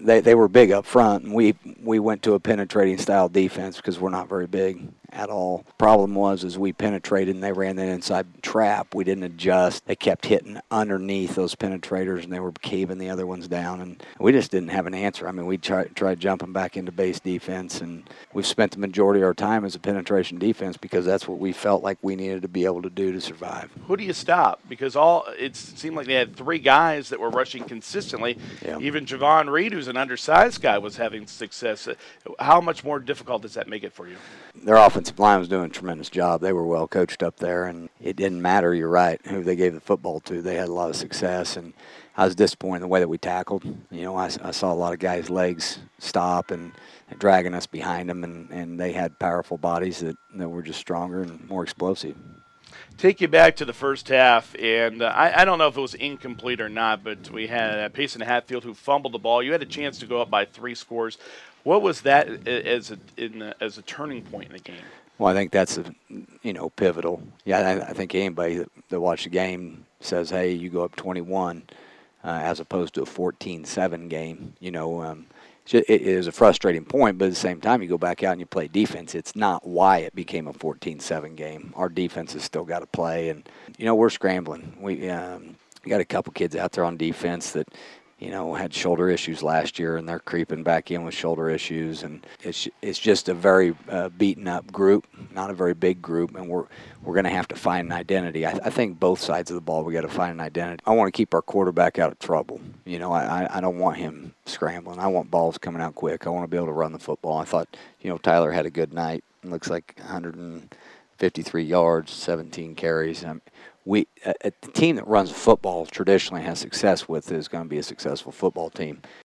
they were big up front, and we went to a penetrating style defense because we're not very big at all. Problem was is we penetrated and they ran that inside trap. We didn't adjust. They kept hitting underneath those penetrators and they were caving the other ones down, and we just didn't have an answer. I mean, we tried jumping back into base defense, and we've spent the majority of our time as a penetration defense because that's what we felt like we needed to be able to do to survive. Who do you stop? Because it seemed like they had three guys that were rushing consistently. Yeah. Even Javon Reed, who's an undersized guy, was having success. How much more difficult does that make it for you? Their offensive line was doing a tremendous job. They were well coached up there, and it didn't matter, you're right, who they gave the football to. They had a lot of success, and I was disappointed in the way that we tackled. You know, I saw a lot of guys' legs stop and dragging us behind them, and they had powerful bodies that were just stronger and more explosive. Take you back to the first half, and I don't know if it was incomplete or not, but we had Payson Hatfield who fumbled the ball. You had a chance to go up by 3 scores. What was that as a turning point in the game? Well, I think that's pivotal. Yeah, I think anybody that watched the game says, hey, you go up 21 as opposed to a 14-7 game. It is a frustrating point, but at the same time, you go back out and you play defense. It's not why it became a 14-7 game. Our defense has still got to play, and, we're scrambling. We got a couple kids out there on defense that, had shoulder issues last year, and they're creeping back in with shoulder issues, and it's just a very beaten up group, not a very big group, and we're going to have to find an identity. I think both sides of the ball we got to find an identity. I want to keep our quarterback out of trouble. I don't want him scrambling. I want balls coming out quick. I want to be able to run the football. I thought Tyler had a good night. It looks like 153 yards, 17 carries. A team that runs football traditionally has success with is going to be a successful football team.